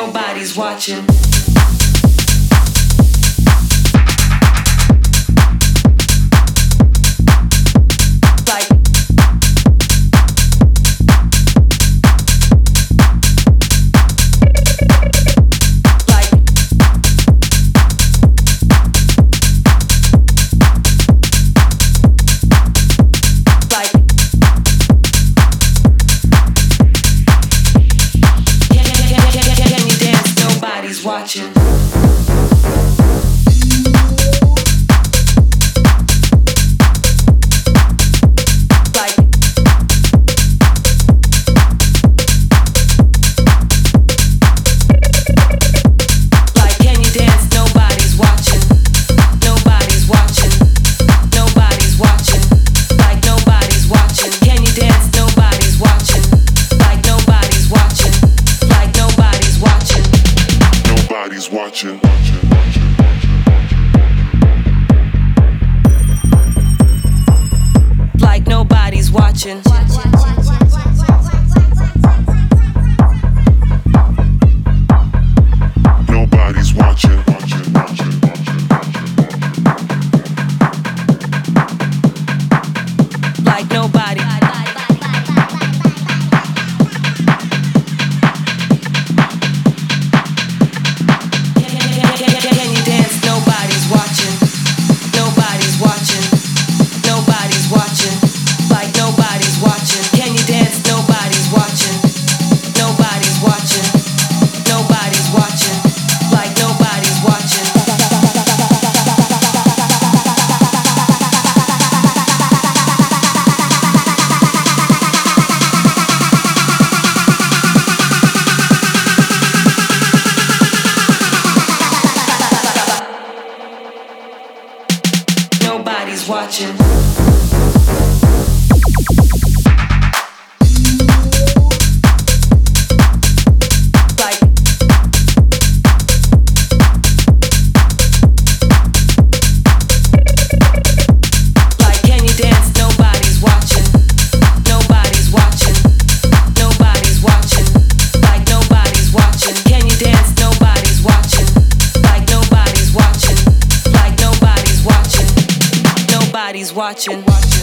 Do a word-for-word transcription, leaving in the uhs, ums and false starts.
nobody's watching. Watching. Watching. Like nobody's watching. Nobody's watching. Like nobody. Can you dance? Nobody's watching. Nobody's watching. Nobody's watching. Like nobody's watching. Can you dance? Nobody's watching. Nobody's watching. Nobody's watching. Like nobody's watching. Nobody's watching. Like Like can you dance? Nobody's watching. Nobody's watching. Nobody's watching. Like nobody's watching. Can you dance? Nobody's watching. Like nobody's watching. Like nobody's watching. Nobody's watching.